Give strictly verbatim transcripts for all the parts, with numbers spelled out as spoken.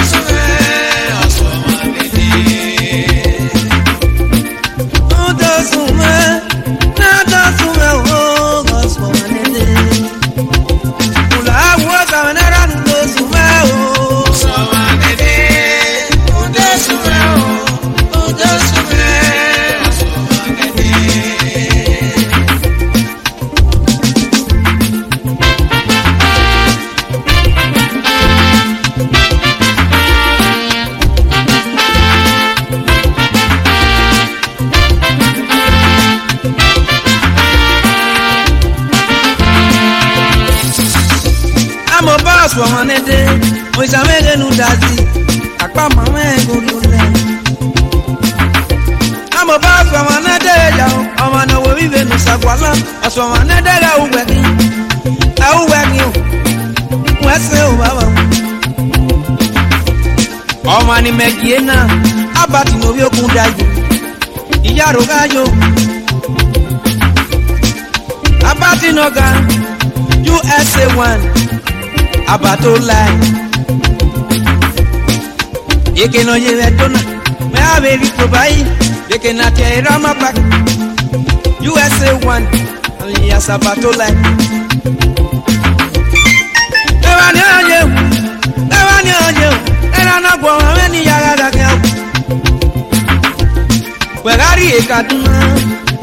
Swamanede, we jamele nudazi, akpa mama egolule. Amo ba swamanede ya, amana we vive no sagwala, swamanede la uweki, la uweki o, wese o baba. Omani megiena, abati no bio kundayo, iyaro gayo. Abati no ga, U S A one. Abatola Yeke no yeve tona Me averi probai Yeke na tera mapak U S A one Alias Abatola Ewa ni oye Ewa ni oye Era na kwa wameni ya gaga kia Wegari ekaduna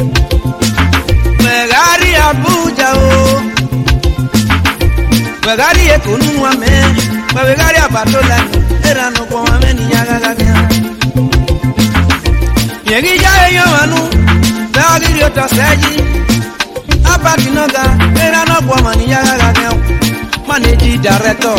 Wegari Abuja o Wegari ekunu ame, wegari Abatola, era no kwa ame ni yaga gaga. Yegi jaye yomanu, wegari yoto seji, abati noga, era no kwa mani yaga gaga. Managing director.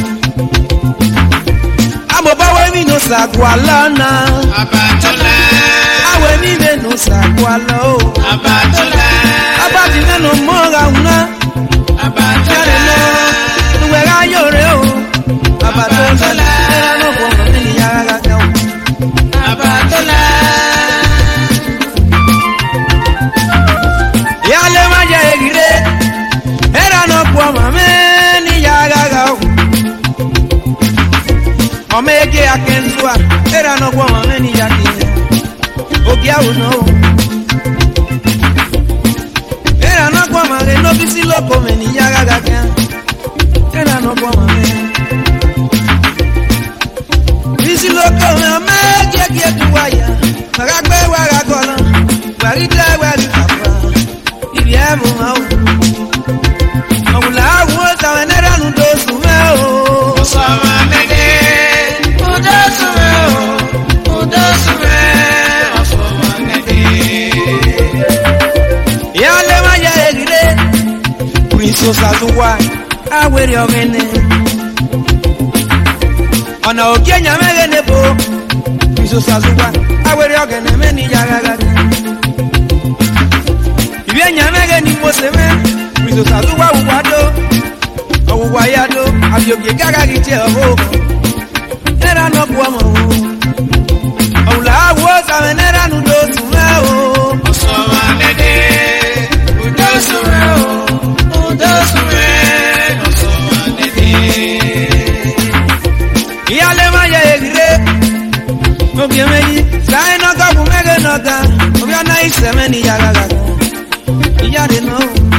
Amoba we mi no sagwalana. Abatola. Awe mi me no sagwalo. Abatola. Abati na no moga una. Abatola. Wega yore o Abatola era no kwa meni ya gaga Abatola ya le maja egire era no kwa meni ya gaga Omege akenzwa era no kwa meni ya ki Ogia uno era no kwa mage no bisilo ko meni ya gaga Era no kwa mame Bisi loko mame Kie kie tuwaya Magakwe wagakola Warite wari papa Ibi ebu mao Mawula uota wenera nudo sumeo Osama mege Udo sumeo Udo sumeo Osama mege Yale maya egire Prince Osazuwa Aweri ogene Ona okienya megene bo Biso sazuwa Aweri ogene meni yagaga Ibienya megene moseme Biso sazuwa uwado Awuwa yado Abioge gaga giche oho Era no kuwamo Awula awo Sawenera nudo sumeo Osoma mede Udo sumeo Udo sumeo Iyale maye egire Obiemeni Sae noga bumege noga Obiana isemeni yagaga Iyade no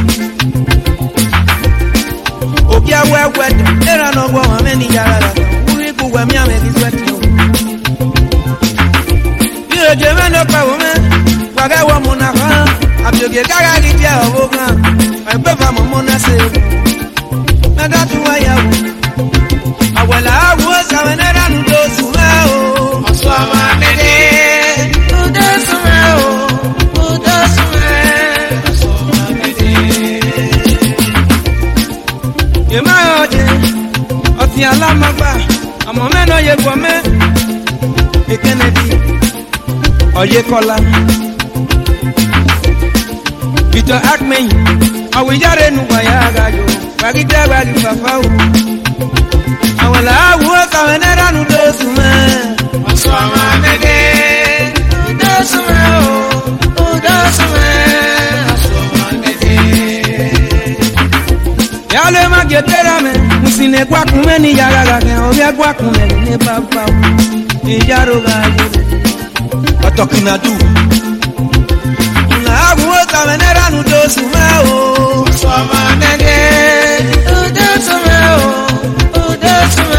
Obia wewed Era nogo wameni yagaga Uri kuwe miame kisweti Iyo jeme no kwa ume Wage wa munaka Abioge gaga gije oboga Ebeba momona se Mega tuwa yawu Awala awu sawenera nudo sumeo Oswama mede Nudo sumeo Nudo sumeo Oswama mede Yema oje Oti alamagba Amomeno ye kwame Ekenedi Oye kola Peter Akmeyi Awiyare nuwaya gayo Wagide wagi fafau Awala awu kawenera nudo sume Oswama mege Nudo sume o Nudo sume Oswama mege Yale magedera me Musine ne kwa kumeni ya gaga ke obia kwa kumeni ne papa ni jaro gaga atokina du na awu ta menera nu do sumeo so manege do sumeo do sumeo